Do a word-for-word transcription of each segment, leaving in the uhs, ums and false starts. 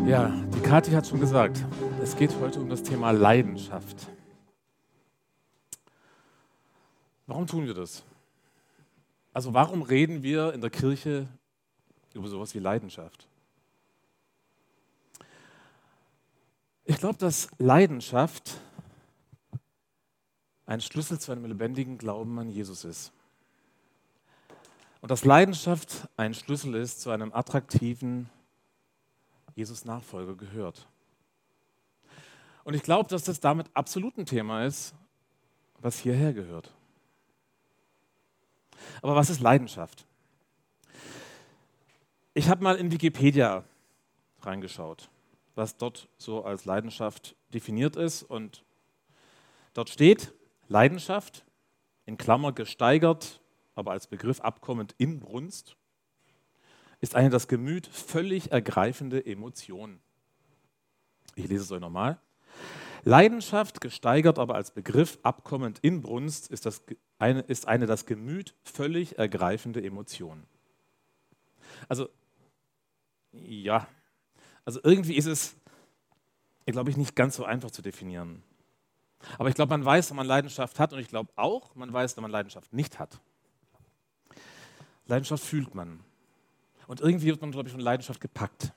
Ja, die Kathi hat schon gesagt, es geht heute um das Thema Leidenschaft. Warum tun wir das? Also warum reden wir in der Kirche über sowas wie Leidenschaft? Ich glaube, dass Leidenschaft ein Schlüssel zu einem lebendigen Glauben an Jesus ist. Und dass Leidenschaft ein Schlüssel ist zu einem attraktiven Jesus-Nachfolger gehört. Und ich glaube, dass das damit absolut ein Thema ist, was hierher gehört. Aber was ist Leidenschaft? Ich habe mal in Wikipedia reingeschaut, was dort so als Leidenschaft definiert ist. Und dort steht, Leidenschaft, in Klammer gesteigert, aber als Begriff abkommend Inbrunst, ist eine das Gemüt völlig ergreifende Emotion. Ich lese es euch nochmal. Leidenschaft, gesteigert, aber als Begriff abkommend Inbrunst, ist, das eine, ist eine das Gemüt völlig ergreifende Emotion. Also, ja, also irgendwie ist es, glaube ich, nicht ganz so einfach zu definieren. Aber ich glaube, man weiß, wenn man Leidenschaft hat, und ich glaube auch, man weiß, wenn man Leidenschaft nicht hat. Leidenschaft fühlt man. Und irgendwie wird man, glaube ich, von Leidenschaft gepackt.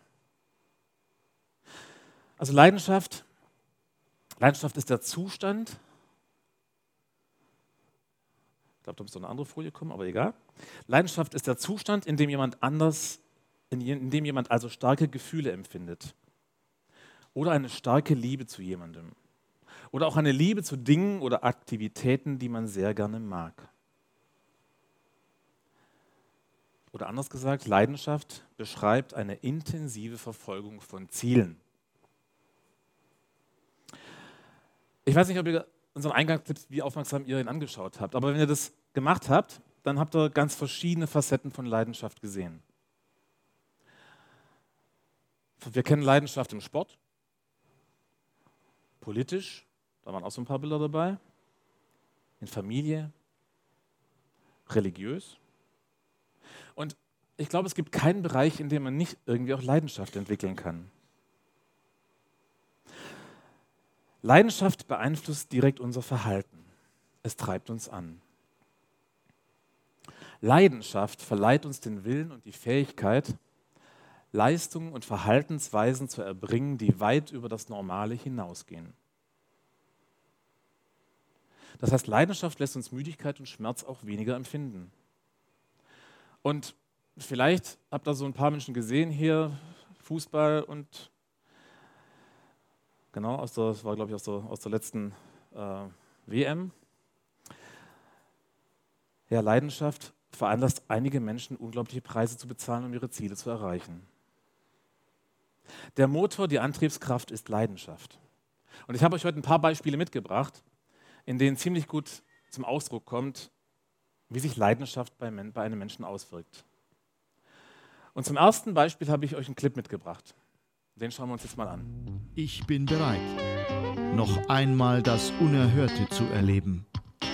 Also Leidenschaft, Leidenschaft ist der Zustand, ich glaube, da muss noch eine andere Folie kommen, aber egal. Leidenschaft ist der Zustand, in dem jemand anders, in, in dem jemand also starke Gefühle empfindet. Oder eine starke Liebe zu jemandem. Oder auch eine Liebe zu Dingen oder Aktivitäten, die man sehr gerne mag. Oder anders gesagt, Leidenschaft beschreibt eine intensive Verfolgung von Zielen. Ich weiß nicht, ob ihr unseren Eingangstipp, wie aufmerksam ihr ihn angeschaut habt, aber wenn ihr das gemacht habt, dann habt ihr ganz verschiedene Facetten von Leidenschaft gesehen. Wir kennen Leidenschaft im Sport, politisch, da waren auch so ein paar Bilder dabei, in Familie, religiös. Und ich glaube, es gibt keinen Bereich, in dem man nicht irgendwie auch Leidenschaft entwickeln kann. Leidenschaft beeinflusst direkt unser Verhalten. Es treibt uns an. Leidenschaft verleiht uns den Willen und die Fähigkeit, Leistungen und Verhaltensweisen zu erbringen, die weit über das Normale hinausgehen. Das heißt, Leidenschaft lässt uns Müdigkeit und Schmerz auch weniger empfinden. Und vielleicht habt ihr so ein paar Menschen gesehen hier, Fußball und genau, aus der, das war glaube ich aus der, aus der letzten äh, W M. Ja, Leidenschaft veranlasst einige Menschen, unglaubliche Preise zu bezahlen, um ihre Ziele zu erreichen. Der Motor, die Antriebskraft ist Leidenschaft. Und ich habe euch heute ein paar Beispiele mitgebracht, in denen ziemlich gut zum Ausdruck kommt, wie sich Leidenschaft bei, bei einem Menschen auswirkt. Und zum ersten Beispiel habe ich euch einen Clip mitgebracht. Den schauen wir uns jetzt mal an. Ich bin bereit, noch einmal das Unerhörte zu erleben.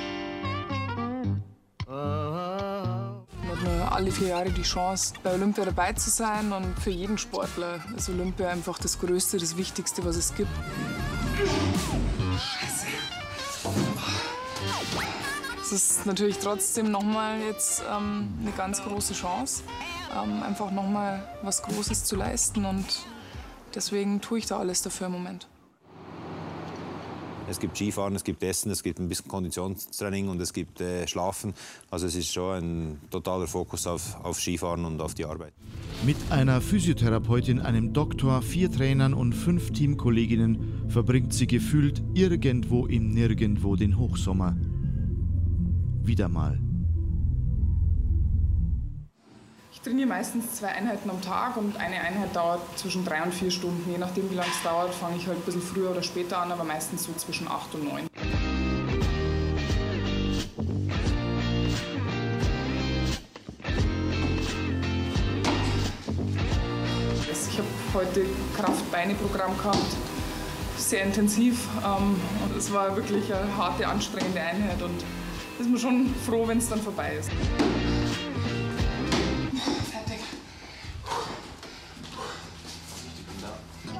Man hat nur alle vier Jahre die Chance, bei Olympia dabei zu sein. Und für jeden Sportler ist Olympia einfach das Größte, das Wichtigste, was es gibt. Scheiße. Es ist natürlich trotzdem nochmal jetzt ähm, eine ganz große Chance, ähm, einfach nochmal was Großes zu leisten. Und deswegen tue ich da alles dafür im Moment. Es gibt Skifahren, es gibt Essen, es gibt ein bisschen Konditionstraining und es gibt äh, Schlafen. Also es ist schon ein totaler Fokus auf, auf Skifahren und auf die Arbeit. Mit einer Physiotherapeutin, einem Doktor, vier Trainern und fünf Teamkolleginnen verbringt sie gefühlt irgendwo im Nirgendwo den Hochsommer. Wieder mal. Ich trainiere meistens zwei Einheiten am Tag und eine Einheit dauert zwischen drei und vier Stunden. Je nachdem, wie lange es dauert, fange ich halt ein bisschen früher oder später an, aber meistens so zwischen acht und neun. Ich habe heute Kraft-Beine-Programm gehabt, sehr intensiv. Und es war wirklich eine harte, anstrengende Einheit. Und ist man schon froh, wenn es dann vorbei ist. Fertig.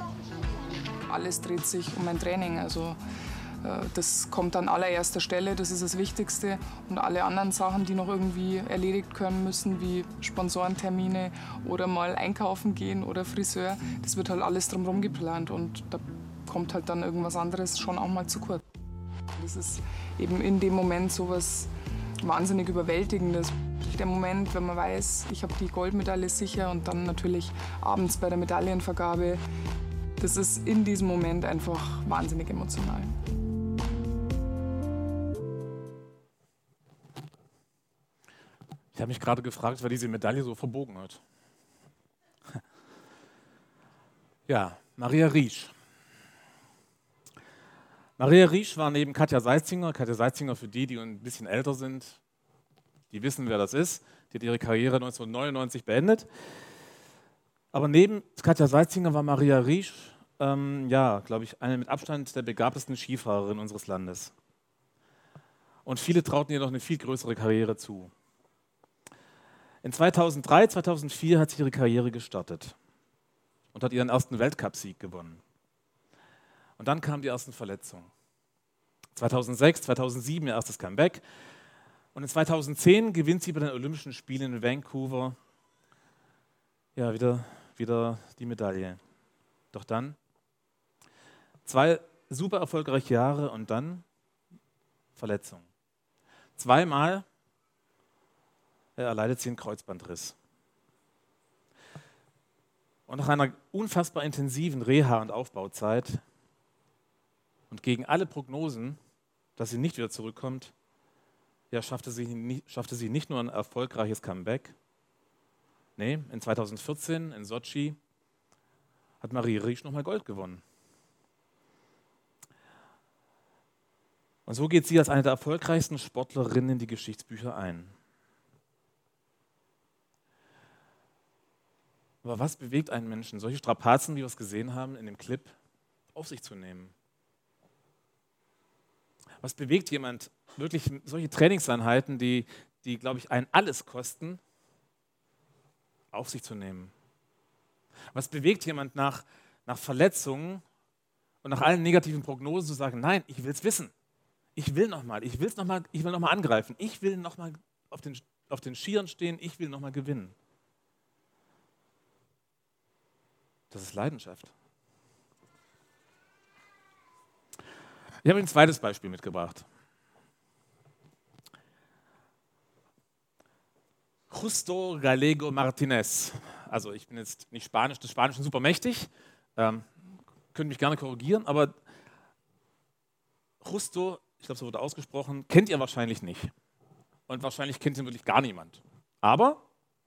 alles dreht sich um mein Training. Also das kommt an allererster Stelle, das ist das Wichtigste. Und alle anderen Sachen, die noch irgendwie erledigt können müssen, wie Sponsorentermine oder mal einkaufen gehen oder Friseur, das wird halt alles drumherum geplant und da kommt halt dann irgendwas anderes schon auch mal zu kurz. Das ist eben in dem Moment sowas wahnsinnig Überwältigendes. Der Moment, wenn man weiß, ich habe die Goldmedaille sicher und dann natürlich abends bei der Medaillenvergabe, das ist in diesem Moment einfach wahnsinnig emotional. Ich habe mich gerade gefragt, wer diese Medaille so verbogen hat. Ja, Maria Riesch. Maria Riesch war neben Katja Seizinger, Katja Seizinger für die, die ein bisschen älter sind, die wissen, wer das ist, die hat ihre Karriere neunzehnhundertneunundneunzig beendet. Aber neben Katja Seizinger war Maria Riesch, ähm, ja, glaube ich, eine mit Abstand der begabtesten Skifahrerinnen unseres Landes. Und viele trauten ihr noch eine viel größere Karriere zu. In zweitausenddrei, zweitausendvier hat sie ihre Karriere gestartet und hat ihren ersten Weltcupsieg gewonnen. Und dann kamen die ersten Verletzungen. zweitausendsechs, zweitausendsieben ihr erstes Comeback. Und in zweitausendzehn gewinnt sie bei den Olympischen Spielen in Vancouver ja, wieder, wieder die Medaille. Doch dann zwei super erfolgreiche Jahre und dann Verletzung. Zweimal erleidet sie einen Kreuzbandriss. Und nach einer unfassbar intensiven Reha- und Aufbauzeit und gegen alle Prognosen, dass sie nicht wieder zurückkommt, ja, schaffte, sie nicht, schaffte sie nicht nur ein erfolgreiches Comeback. Nee, in zweitausendvierzehn in Sotschi hat Maria Riesch nochmal Gold gewonnen. Und so geht sie als eine der erfolgreichsten Sportlerinnen in die Geschichtsbücher ein. Aber was bewegt einen Menschen, solche Strapazen, wie wir es gesehen haben in dem Clip, auf sich zu nehmen? Was bewegt jemand, wirklich solche Trainingseinheiten, die, die glaube ich, einen alles kosten, auf sich zu nehmen? Was bewegt jemand nach, nach Verletzungen und nach allen negativen Prognosen zu sagen, nein, ich will es wissen. Ich will nochmal, ich will's noch mal, ich will nochmal angreifen. Ich will nochmal auf den, auf den Skiern stehen, ich will nochmal gewinnen. Das ist Leidenschaft. Ich habe ein zweites Beispiel mitgebracht. Justo Gallego Martinez. Also ich bin jetzt nicht Spanisch, des Spanischen super mächtig, ähm, könnt mich gerne korrigieren, aber Justo, ich glaube, so wurde ausgesprochen, kennt ihr wahrscheinlich nicht. Und wahrscheinlich kennt ihn wirklich gar niemand. Aber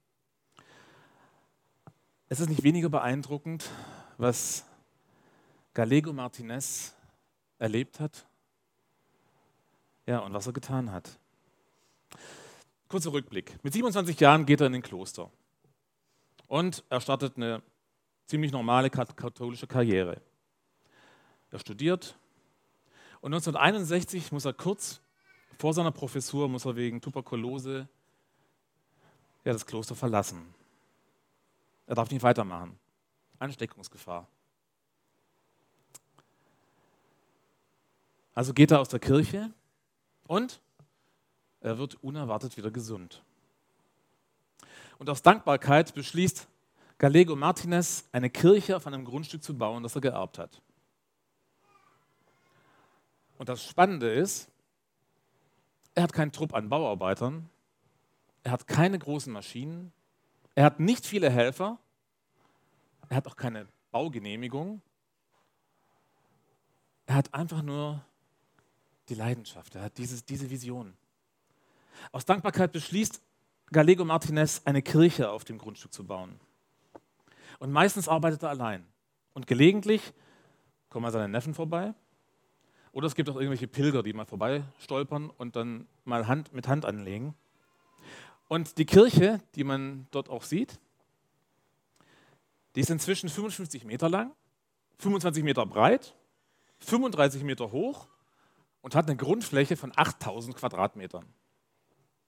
es ist nicht weniger beeindruckend, was Gallego Martinez erlebt hat, ja, und was er getan hat. Kurzer Rückblick. Mit siebenundzwanzig Jahren geht er in ein Kloster und er startet eine ziemlich normale katholische Karriere. Er studiert und neunzehnhunderteinundsechzig muss er kurz vor seiner Professur muss er wegen Tuberkulose ja, das Kloster verlassen. Er darf nicht weitermachen. Ansteckungsgefahr. Also geht er aus der Kirche und er wird unerwartet wieder gesund. Und aus Dankbarkeit beschließt Gallego Martinez, eine Kirche auf einem Grundstück zu bauen, das er geerbt hat. Und das Spannende ist, er hat keinen Trupp an Bauarbeitern, er hat keine großen Maschinen, er hat nicht viele Helfer, er hat auch keine Baugenehmigung, er hat einfach nur die Leidenschaft, er hat dieses, diese Vision. Aus Dankbarkeit beschließt Gallego Martinez, eine Kirche auf dem Grundstück zu bauen. Und meistens arbeitet er allein. Und gelegentlich kommen mal seine Neffen vorbei. Oder es gibt auch irgendwelche Pilger, die mal vorbeistolpern und dann mal Hand mit Hand anlegen. Und die Kirche, die man dort auch sieht, die ist inzwischen fünfundfünfzig Meter lang, fünfundzwanzig Meter breit, fünfunddreißig Meter hoch und hat eine Grundfläche von achttausend Quadratmetern.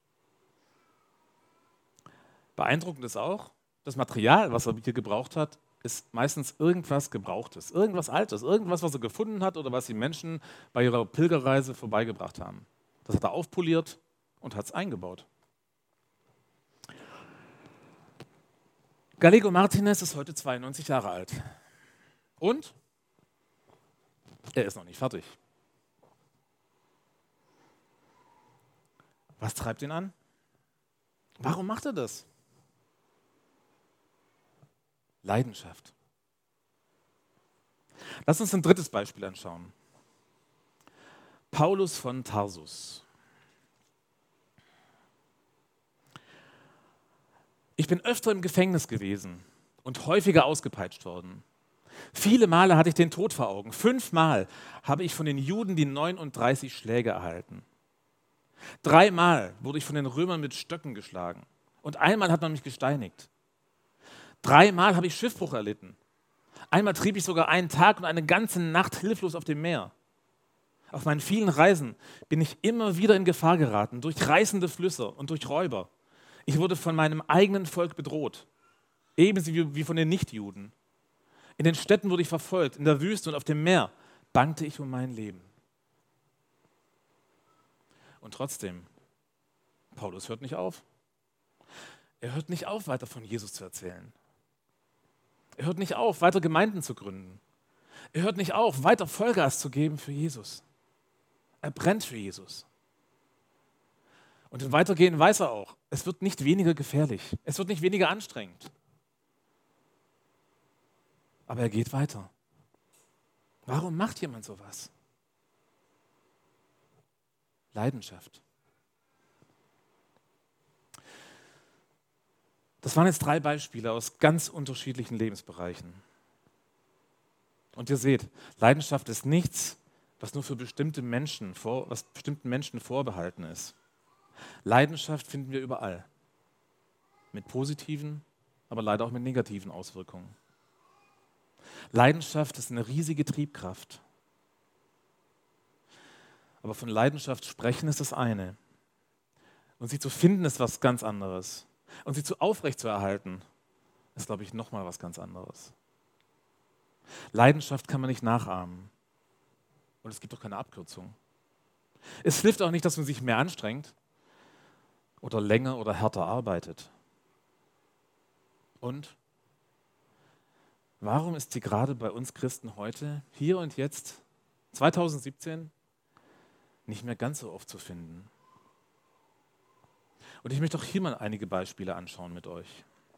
Beeindruckend ist auch, das Material, was er hier gebraucht hat, ist meistens irgendwas Gebrauchtes, irgendwas Altes, irgendwas, was er gefunden hat oder was die Menschen bei ihrer Pilgerreise vorbeigebracht haben. Das hat er aufpoliert und hat es eingebaut. Gallego Martinez ist heute zweiundneunzig Jahre alt. Und er ist noch nicht fertig. Was treibt ihn an? Warum macht er das? Leidenschaft. Lass uns ein drittes Beispiel anschauen. Paulus von Tarsus. Ich bin öfter im Gefängnis gewesen und häufiger ausgepeitscht worden. Viele Male hatte ich den Tod vor Augen. Fünfmal habe ich von den Juden die neununddreißig Schläge erhalten. Dreimal wurde ich von den Römern mit Stöcken geschlagen. Und einmal hat man mich gesteinigt. Dreimal habe ich Schiffbruch erlitten. Einmal trieb ich sogar einen Tag und eine ganze Nacht hilflos auf dem Meer. Auf meinen vielen Reisen bin ich immer wieder in Gefahr geraten, durch reißende Flüsse und durch Räuber. Ich wurde von meinem eigenen Volk bedroht, ebenso wie von den Nichtjuden. In den Städten wurde ich verfolgt, in der Wüste und auf dem Meer bangte ich um mein Leben. Und trotzdem, Paulus hört nicht auf. Er hört nicht auf, weiter von Jesus zu erzählen. Er hört nicht auf, weiter Gemeinden zu gründen. Er hört nicht auf, weiter Vollgas zu geben für Jesus. Er brennt für Jesus. Und im Weitergehen weiß er auch, es wird nicht weniger gefährlich, es wird nicht weniger anstrengend. Aber er geht weiter. Warum macht jemand sowas? Leidenschaft. Das waren jetzt drei Beispiele aus ganz unterschiedlichen Lebensbereichen. Und ihr seht, Leidenschaft ist nichts, was nur für bestimmte Menschen, vor, was bestimmten Menschen vorbehalten ist. Leidenschaft finden wir überall. Mit positiven, aber leider auch mit negativen Auswirkungen. Leidenschaft ist eine riesige Triebkraft. Aber von Leidenschaft sprechen ist das eine. Und sie zu finden ist was ganz anderes. Und sie zu aufrecht zu erhalten, ist, glaube ich, nochmal was ganz anderes. Leidenschaft kann man nicht nachahmen. Und es gibt auch keine Abkürzung. Es hilft auch nicht, dass man sich mehr anstrengt oder länger oder härter arbeitet. Und warum ist sie gerade bei uns Christen heute, hier und jetzt, zwanzig siebzehn, nicht mehr ganz so oft zu finden? Und ich möchte auch hier mal einige Beispiele anschauen mit euch.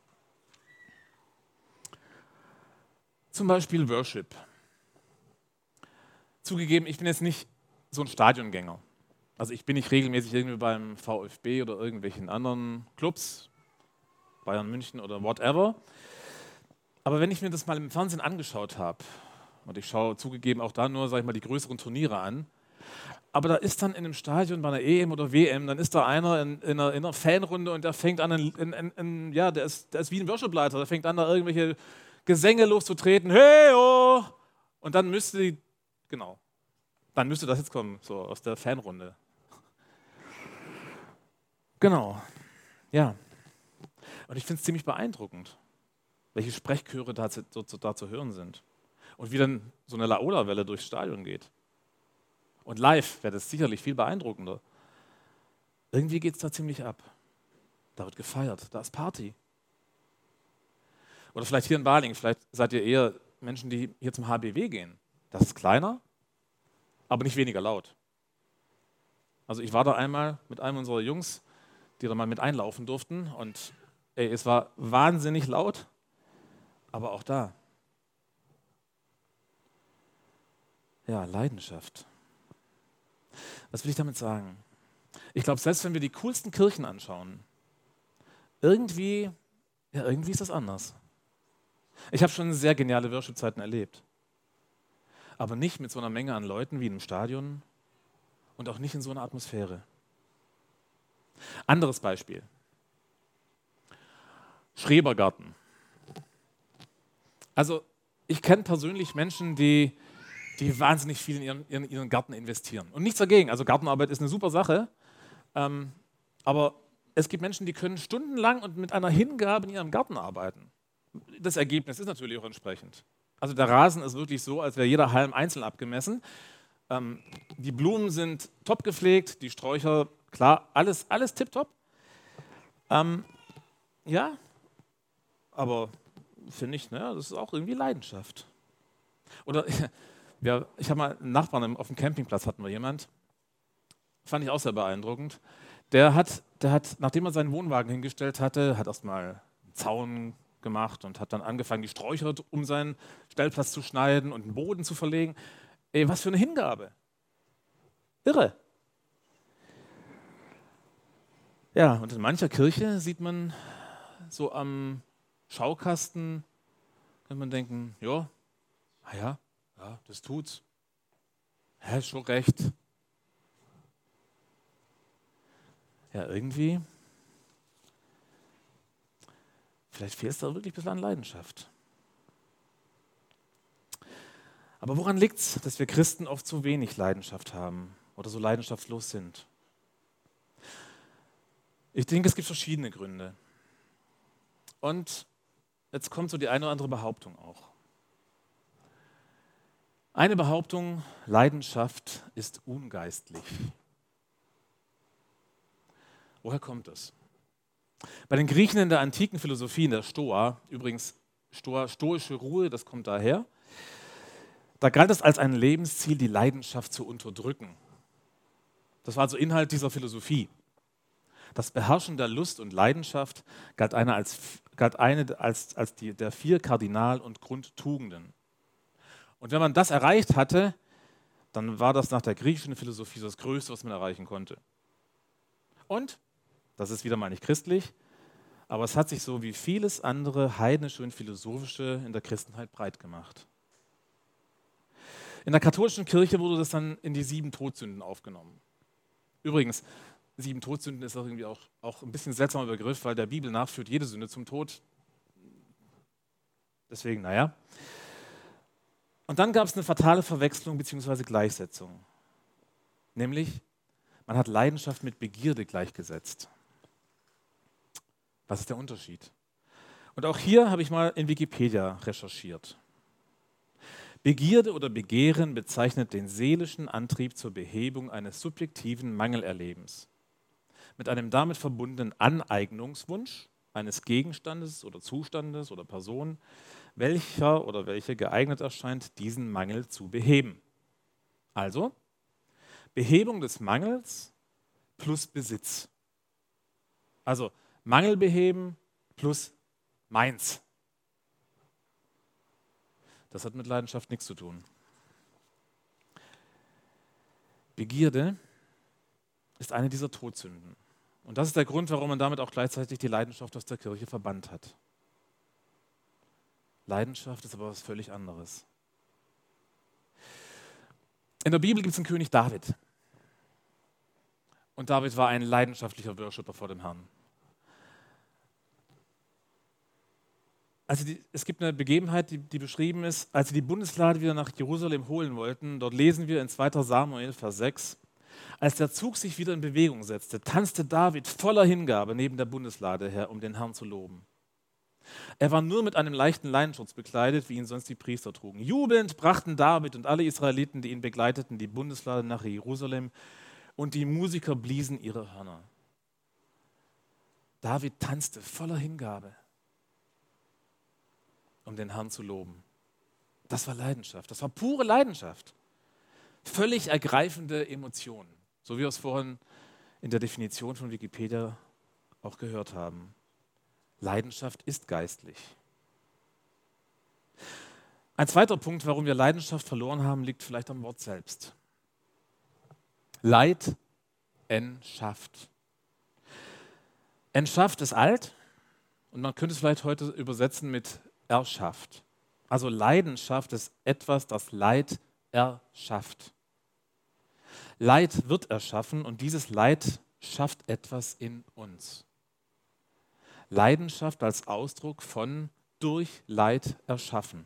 Zum Beispiel Worship. Zugegeben, ich bin jetzt nicht so ein Stadiongänger. Also ich bin nicht regelmäßig irgendwie beim VfB oder irgendwelchen anderen Clubs, Bayern München oder whatever. Aber wenn ich mir das mal im Fernsehen angeschaut habe, und ich schaue zugegeben auch da nur, sag ich mal, die größeren Turniere an, aber da ist dann in einem Stadion bei einer E M oder W M, dann ist da einer in, in, einer, in einer Fanrunde und der fängt an, in, in, in, ja, der ist, der ist wie ein Worshipleiter, der fängt an, da irgendwelche Gesänge loszutreten, hey, oh! Und dann müsste die, genau, dann müsste das jetzt kommen, so aus der Fanrunde. Genau, ja. Und ich finde es ziemlich beeindruckend, welche Sprechchöre da zu, da, da zu hören sind. Und wie dann so eine Laola-Welle durchs Stadion geht. Und live wäre das sicherlich viel beeindruckender. Irgendwie geht es da ziemlich ab. Da wird gefeiert, da ist Party. Oder vielleicht hier in Balingen, vielleicht seid ihr eher Menschen, die hier zum H B W gehen. Das ist kleiner, aber nicht weniger laut. Also ich war da einmal mit einem unserer Jungs, die da mal mit einlaufen durften. Und ey, es war wahnsinnig laut, aber auch da. Ja, Leidenschaft. Was will ich damit sagen? Ich glaube, selbst wenn wir die coolsten Kirchen anschauen, irgendwie, ja, irgendwie ist das anders. Ich habe schon sehr geniale Worship-Zeiten erlebt. Aber nicht mit so einer Menge an Leuten wie in einem Stadion und auch nicht in so einer Atmosphäre. Anderes Beispiel. Schrebergarten. Also ich kenne persönlich Menschen, die, die wahnsinnig viel in ihren, in ihren Garten investieren. Und nichts dagegen. Also Gartenarbeit ist eine super Sache. Ähm, aber es gibt Menschen, die können stundenlang und mit einer Hingabe in ihrem Garten arbeiten. das Ergebnis ist natürlich auch entsprechend. Also der Rasen ist wirklich so, als wäre jeder Halm einzeln abgemessen. Ähm, die Blumen sind top gepflegt, die Sträucher, klar, alles, alles tipptopp. Ähm, ja, aber finde ich, ne, das ist auch irgendwie Leidenschaft. Oder ja, ich habe mal einen Nachbarn auf dem Campingplatz, hatten wir jemand, fand ich auch sehr beeindruckend. Der hat, der hat, nachdem er seinen Wohnwagen hingestellt hatte, hat erstmal einen Zaun gemacht und hat dann angefangen, die Sträucher um seinen Stellplatz zu schneiden und den Boden zu verlegen. Ey, was für eine Hingabe. Irre. Ja, und in mancher Kirche sieht man so am Schaukasten, kann man denken, ja, ah ja, ja, das tut's. Ja, ist schon recht. Ja, irgendwie, vielleicht fehlt es da wirklich ein bisschen an Leidenschaft. Aber woran liegt es, dass wir Christen oft so wenig Leidenschaft haben oder so leidenschaftslos sind? Ich denke, es gibt verschiedene Gründe. Und jetzt kommt so die eine oder andere Behauptung auch. Eine Behauptung, Leidenschaft ist ungeistlich. Woher kommt das? Bei den Griechen in der antiken Philosophie, in der Stoa, übrigens Stoa, stoische Ruhe, das kommt daher, da galt es als ein Lebensziel, die Leidenschaft zu unterdrücken. Das war also Inhalt dieser Philosophie. Das Beherrschen der Lust und Leidenschaft galt eine als, galt eine als, als die der vier Kardinal- und Grundtugenden. Und wenn man das erreicht hatte, dann war das nach der griechischen Philosophie das Größte, was man erreichen konnte. Und, das ist wieder mal nicht christlich, aber es hat sich so wie vieles andere heidnische und philosophische in der Christenheit breit gemacht. In der katholischen Kirche wurde das dann in die sieben Todsünden aufgenommen. Übrigens, sieben Todsünden ist auch irgendwie auch, auch ein bisschen ein seltsamer Begriff, weil der Bibel nach führt jede Sünde zum Tod. Deswegen, naja. Und dann gab es eine fatale Verwechslung bzw. Gleichsetzung. Nämlich, man hat Leidenschaft mit Begierde gleichgesetzt. Was ist der Unterschied? Und auch hier habe ich mal in Wikipedia recherchiert. Begierde oder Begehren bezeichnet den seelischen Antrieb zur Behebung eines subjektiven Mangelerlebens mit einem damit verbundenen Aneignungswunsch eines Gegenstandes oder Zustandes oder Person, welcher oder welche geeignet erscheint, diesen Mangel zu beheben. Also Behebung des Mangels plus Besitz. Also Mangel beheben plus meins. Das hat mit Leidenschaft nichts zu tun. Begierde ist eine dieser Todsünden. Und das ist der Grund, warum man damit auch gleichzeitig die Leidenschaft aus der Kirche verbannt hat. Leidenschaft ist aber was völlig anderes. In der Bibel gibt es einen König David. Und David war ein leidenschaftlicher Worshipper vor dem Herrn. Also die, es gibt eine Begebenheit, die, die beschrieben ist, als sie die Bundeslade wieder nach Jerusalem holen wollten. Dort lesen wir in zweiter Samuel, Vers sechs. Als der Zug sich wieder in Bewegung setzte, tanzte David voller Hingabe neben der Bundeslade her, um den Herrn zu loben. Er war nur mit einem leichten Leinenschurz bekleidet, wie ihn sonst die Priester trugen. Jubelnd brachten David und alle Israeliten, die ihn begleiteten, die Bundeslade nach Jerusalem, und die Musiker bliesen ihre Hörner. David tanzte voller Hingabe, um den Herrn zu loben. Das war Leidenschaft, das war pure Leidenschaft. Völlig ergreifende Emotionen, so wie wir es vorhin in der Definition von Wikipedia auch gehört haben. Leidenschaft ist geistlich. Ein zweiter Punkt, warum wir Leidenschaft verloren haben, liegt vielleicht am Wort selbst. Leid entschafft. Entschafft ist alt und man könnte es vielleicht heute übersetzen mit erschafft. Also Leidenschaft ist etwas, das Leid erschafft. Leid wird erschaffen und dieses Leid schafft etwas in uns. Leidenschaft als Ausdruck von durch Leid erschaffen.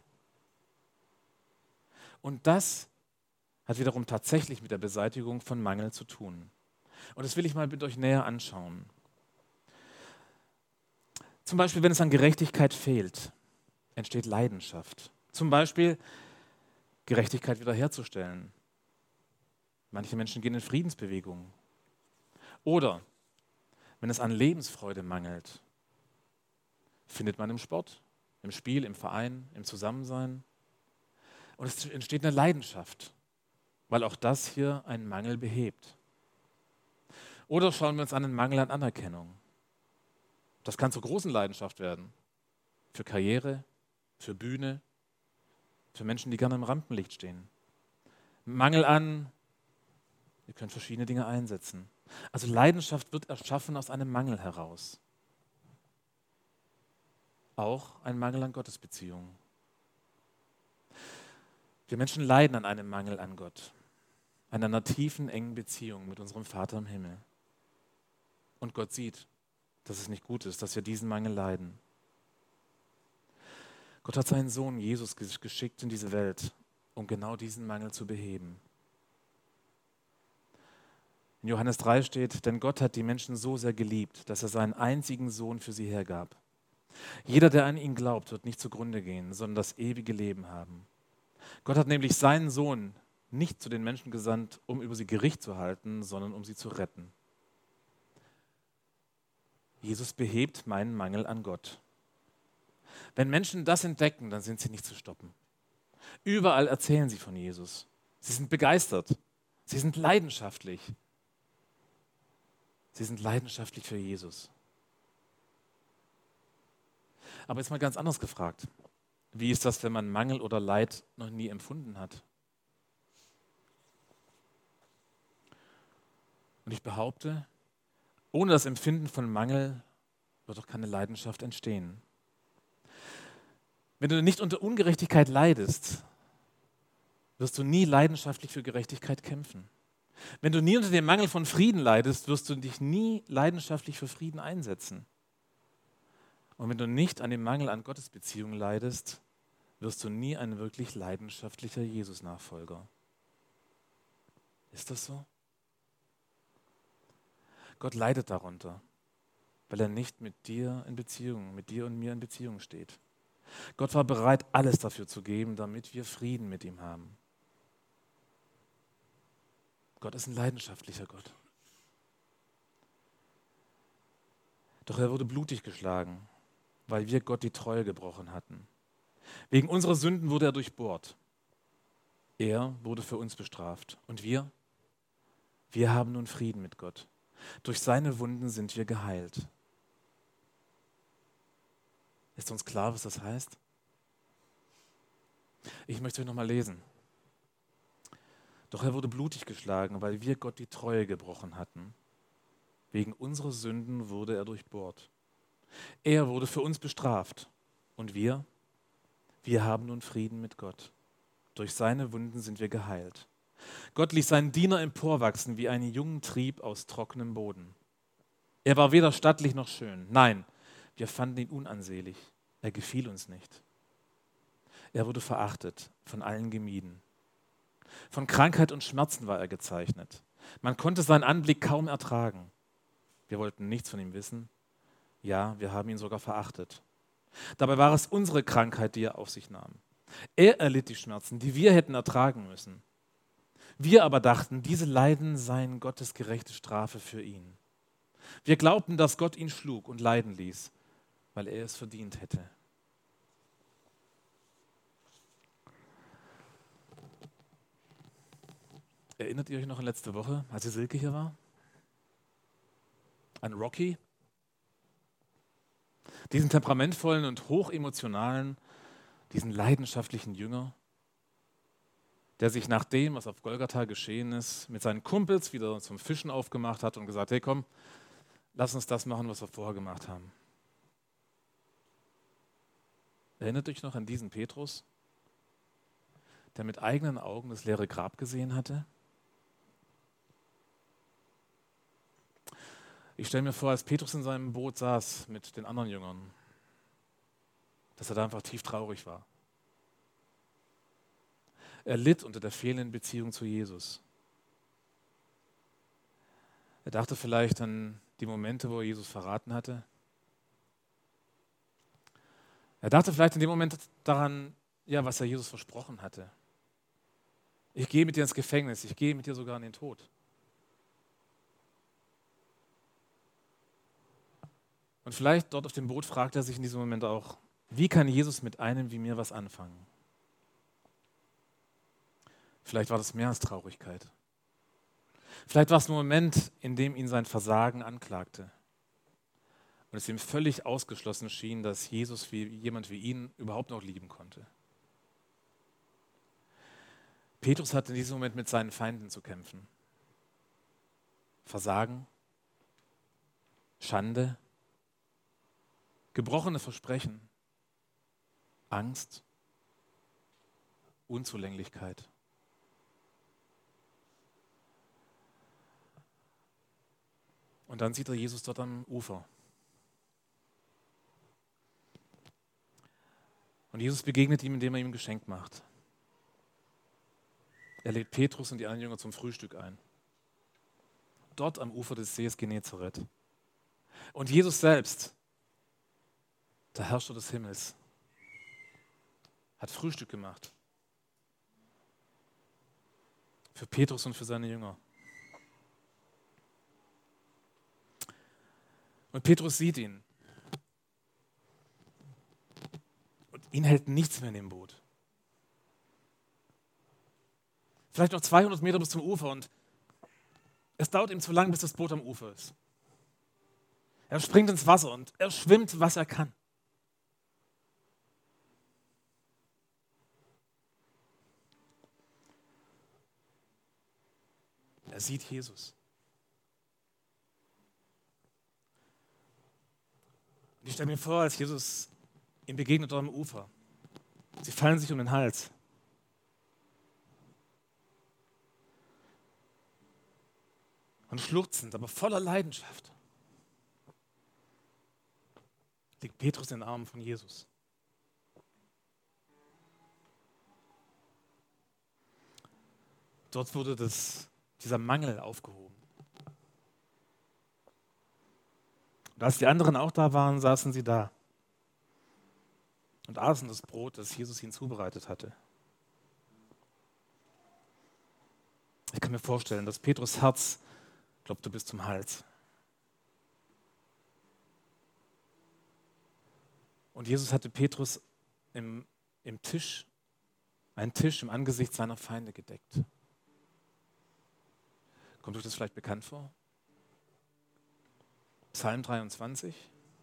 Und das hat wiederum tatsächlich mit der Beseitigung von Mangel zu tun. Und das will ich mal mit euch näher anschauen. Zum Beispiel, wenn es an Gerechtigkeit fehlt. entsteht Leidenschaft. Zum Beispiel Gerechtigkeit wiederherzustellen. Manche Menschen gehen in Friedensbewegungen. Oder wenn es an Lebensfreude mangelt, findet man im Sport, im Spiel, im Verein, im Zusammensein. Und es entsteht eine Leidenschaft, weil auch das hier einen Mangel behebt. Oder schauen wir uns an einen Mangel an Anerkennung. Das kann zur großen Leidenschaft werden. Für Karriere, für Bühne, für Menschen, die gerne im Rampenlicht stehen. Mangel an, ihr könnt verschiedene Dinge einsetzen. Also Leidenschaft wird erschaffen aus einem Mangel heraus. Auch ein Mangel an Gottesbeziehungen. Wir Menschen leiden an einem Mangel an Gott, an einer tiefen, engen Beziehung mit unserem Vater im Himmel. Und Gott sieht, dass es nicht gut ist, dass wir diesen Mangel leiden. Gott hat seinen Sohn Jesus geschickt in diese Welt, um genau diesen Mangel zu beheben. In Johannes drei steht, denn Gott hat die Menschen so sehr geliebt, dass er seinen einzigen Sohn für sie hergab. Jeder, der an ihn glaubt, wird nicht zugrunde gehen, sondern das ewige Leben haben. Gott hat nämlich seinen Sohn nicht zu den Menschen gesandt, um über sie Gericht zu halten, sondern um sie zu retten. Jesus behebt meinen Mangel an Gott. Wenn Menschen das entdecken, dann sind sie nicht zu stoppen. Überall erzählen sie von Jesus. Sie sind begeistert. Sie sind leidenschaftlich. Sie sind leidenschaftlich für Jesus. Aber jetzt mal ganz anders gefragt. Wie ist das, wenn man Mangel oder Leid noch nie empfunden hat? Und ich behaupte, ohne das Empfinden von Mangel wird auch keine Leidenschaft entstehen. Wenn du nicht unter Ungerechtigkeit leidest, wirst du nie leidenschaftlich für Gerechtigkeit kämpfen. Wenn du nie unter dem Mangel von Frieden leidest, wirst du dich nie leidenschaftlich für Frieden einsetzen. Und wenn du nicht an dem Mangel an Gottesbeziehungen leidest, wirst du nie ein wirklich leidenschaftlicher Jesus-Nachfolger. Ist das so? Gott leidet darunter, weil er nicht mit dir in Beziehung, mit dir und mir in Beziehung steht. Gott war bereit, alles dafür zu geben, damit wir Frieden mit ihm haben. Gott ist ein leidenschaftlicher Gott. Doch er wurde blutig geschlagen, weil wir Gott die Treue gebrochen hatten. Wegen unserer Sünden wurde er durchbohrt. Er wurde für uns bestraft. Und wir? Wir haben nun Frieden mit Gott. Durch seine Wunden sind wir geheilt. Ist uns klar, was das heißt? Ich möchte euch nochmal lesen. Doch er wurde blutig geschlagen, weil wir Gott die Treue gebrochen hatten. Wegen unserer Sünden wurde er durchbohrt. Er wurde für uns bestraft. Und wir? Wir haben nun Frieden mit Gott. Durch seine Wunden sind wir geheilt. Gott ließ seinen Diener emporwachsen wie einen jungen Trieb aus trockenem Boden. Er war weder stattlich noch schön. Nein, wir fanden ihn unansehlich. Er gefiel uns nicht. Er wurde verachtet, von allen gemieden. Von Krankheit und Schmerzen war er gezeichnet. Man konnte seinen Anblick kaum ertragen. Wir wollten nichts von ihm wissen. Ja, wir haben ihn sogar verachtet. Dabei war es unsere Krankheit, die er auf sich nahm. Er erlitt die Schmerzen, die wir hätten ertragen müssen. Wir aber dachten, diese Leiden seien Gottes gerechte Strafe für ihn. Wir glaubten, dass Gott ihn schlug und leiden ließ, weil er es verdient hätte. Erinnert ihr euch noch an letzte Woche, als die Silke hier war? An Rocky? Diesen temperamentvollen und hochemotionalen, diesen leidenschaftlichen Jünger, der sich nach dem, was auf Golgatha geschehen ist, mit seinen Kumpels wieder zum Fischen aufgemacht hat und gesagt, hey komm, lass uns das machen, was wir vorher gemacht haben. Erinnert euch noch an diesen Petrus, der mit eigenen Augen das leere Grab gesehen hatte? Ich stelle mir vor, als Petrus in seinem Boot saß mit den anderen Jüngern, dass er da einfach tief traurig war. Er litt unter der fehlenden Beziehung zu Jesus. Er dachte vielleicht an die Momente, wo er Jesus verraten hatte. Er dachte vielleicht in dem Moment daran, ja, was er Jesus versprochen hatte. Ich gehe mit dir ins Gefängnis, ich gehe mit dir sogar in den Tod. Und vielleicht dort auf dem Boot fragt er sich in diesem Moment auch, wie kann Jesus mit einem wie mir was anfangen? Vielleicht war das mehr als Traurigkeit. Vielleicht war es ein Moment, in dem ihn sein Versagen anklagte. Und es ihm völlig ausgeschlossen schien, dass Jesus wie jemand wie ihn überhaupt noch lieben konnte. Petrus hat in diesem Moment mit seinen Feinden zu kämpfen. Versagen, Schande, gebrochene Versprechen, Angst, Unzulänglichkeit. Und dann sieht er Jesus dort am Ufer. Und Jesus begegnet ihm, indem er ihm ein Geschenk macht. Er lädt Petrus und die anderen Jünger zum Frühstück ein. Dort am Ufer des Sees Genezareth. Und Jesus selbst, der Herrscher des Himmels, hat Frühstück gemacht. Für Petrus und für seine Jünger. Und Petrus sieht ihn. Und ihn hält nichts mehr in dem Boot. Vielleicht noch zweihundert Meter bis zum Ufer und es dauert ihm zu lang, bis das Boot am Ufer ist. Er springt ins Wasser und er schwimmt, was er kann. Er sieht Jesus. Und ich stelle mir vor, als Jesus ihm begegnet dort am Ufer. Sie fallen sich um den Hals. Und schluchzend, aber voller Leidenschaft, liegt Petrus in den Armen von Jesus. Dort wurde das, dieser Mangel aufgehoben. Und als die anderen auch da waren, saßen sie da und aßen das Brot, das Jesus ihnen zubereitet hatte. Ich kann mir vorstellen, dass Petrus' Herz klopfte bis zum Hals. Und Jesus hatte Petrus im, im Tisch, einen Tisch im Angesicht seiner Feinde gedeckt. Kommt euch das vielleicht bekannt vor? Psalm dreiundzwanzig.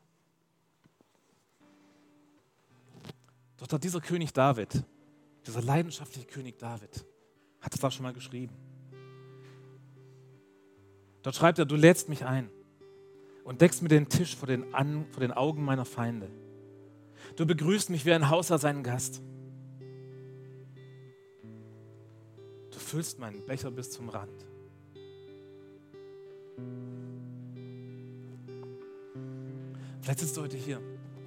Dort hat dieser König David, dieser leidenschaftliche König David, hat es auch schon mal geschrieben. Dort schreibt er, du lädst mich ein und deckst mir den Tisch vor den, An, vor den Augen meiner Feinde. Du begrüßt mich wie ein Hausherr seinen Gast. Du füllst meinen Becher bis zum Rand. Vielleicht sitzt du heute hier.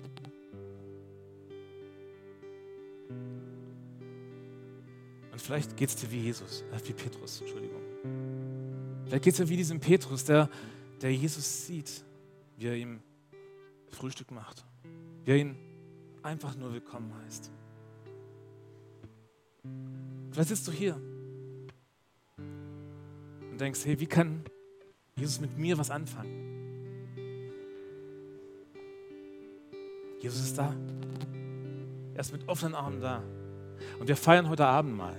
Und vielleicht geht es dir wie Jesus, äh, wie Petrus, Entschuldigung. Vielleicht geht es dir wie diesem Petrus, der, der Jesus sieht, wie er ihm Frühstück macht, wie er ihn einfach nur willkommen heißt. Vielleicht sitzt du hier und denkst, hey, wie kann Jesus mit mir was anfangen? Jesus ist da. Er ist mit offenen Armen da. Und wir feiern heute Abend mal.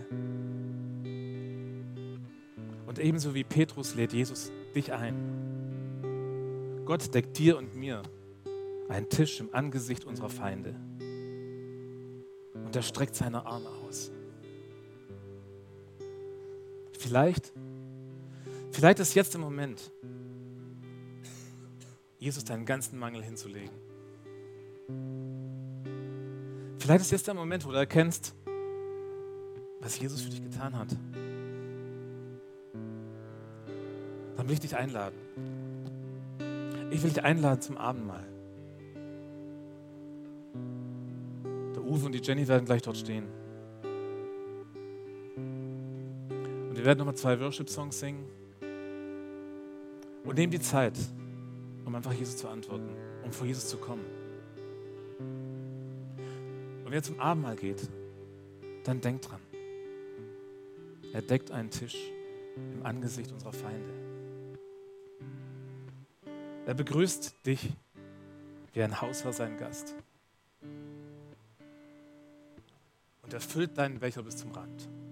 Und ebenso wie Petrus lädt Jesus dich ein. Gott deckt dir und mir einen Tisch im Angesicht unserer Feinde. Und er streckt seine Arme aus. Vielleicht, vielleicht ist jetzt im Moment, Jesus deinen ganzen Mangel hinzulegen. Vielleicht ist jetzt der Moment, wo du erkennst, was Jesus für dich getan hat. Dann will ich dich einladen. Ich will dich einladen zum Abendmahl. Der Uwe und die Jenny werden gleich dort stehen. Und wir werden nochmal zwei Worship-Songs singen. Und nehmen die Zeit, um einfach Jesus zu antworten, um vor Jesus zu kommen. wenn ihr zum Abendmahl geht, dann denkt dran. Er deckt einen Tisch im Angesicht unserer Feinde. Er begrüßt dich wie ein Hausherr seinen Gast. Und er füllt deinen Becher bis zum Rand.